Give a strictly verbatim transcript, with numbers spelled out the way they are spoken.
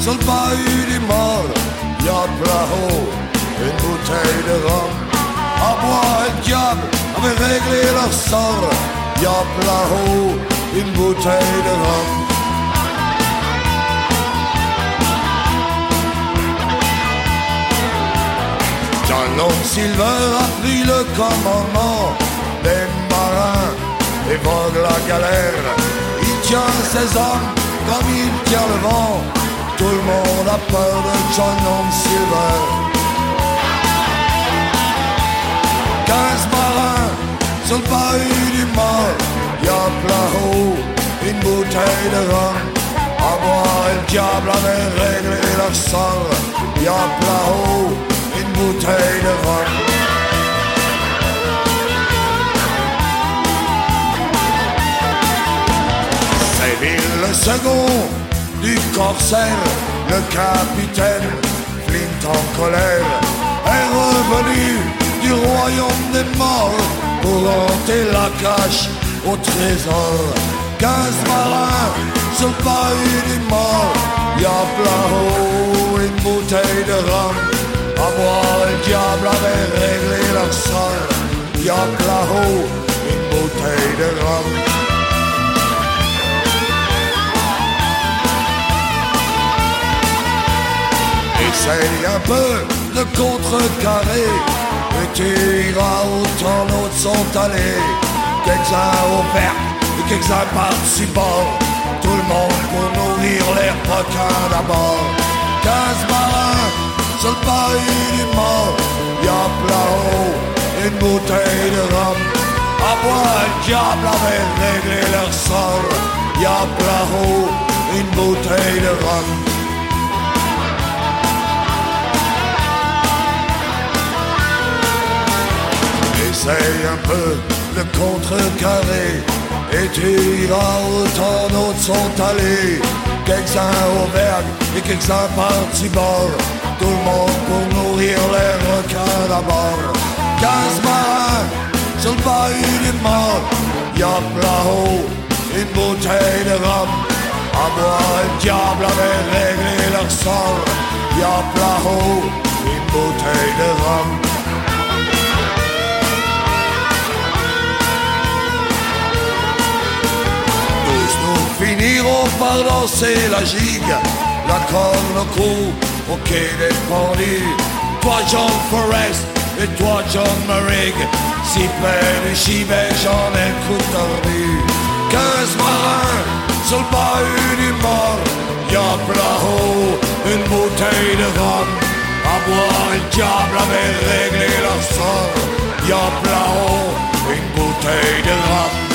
sur le bahut du mort, y'a là-haut une bouteille de rhum. À boire et le diable avait réglé leur sort, y'a là-haut une bouteille de rhum. John Long Silver a pris le commandement des marins et vogue la galère. Il tient ses hommes comme il tient le vent. Tout le monde a peur de John Long Silver. Quinze marins sur le bahut du mort, y'a là-haut une bouteille de rhum. À boire et le diable avait réglé leur sort, y'a là-haut une bouteille de rhum. Séville le second du corsaire, le capitaine Flint en colère est revenu du royaume des morts pour hanter la cache au trésor. Quinze marins sur le bahut du mort, y'a là-haut une bouteille de rhum. À boire et le diable avait réglé leur sort, y'a là-haut une bouteille de rhum. Essaye un peu de contrecarrer et tu iras où tant d'autres sont allés. Quelques-uns au vert et quelques-uns par-dessus bord, tout le monde pour nourrir les requins d'abord. Quinze marins sur le bahut du mort, y'a là-haut une bouteille de rhum. À boire le diable avait réglé leur sort, y'a là-haut une bouteille de rhum. Essaye un peu de contrecarrer et tu iras où tant d'autres sont allés. Quelques-uns au vergue et quelques-uns par-dessus bord, tout le monde pour nourrir les requins d'abord. Quinze marins sur le bahut du mort, y'a là-haut une bouteille de rhum. À boire le diable avait réglé leur sort, y'a là-haut une bouteille de rhum. Finiront par danser la gigue, la corne au cou, au quai des pendus. Toi John Forrest et toi John Merrig, si près du Chibet j'en ai le coup tordu. Quinze marins sur le bahut du mort, y'a là-haut une bouteille de rhum. À boire le diable avait réglé leur sort, y'a là-haut une bouteille de rhum.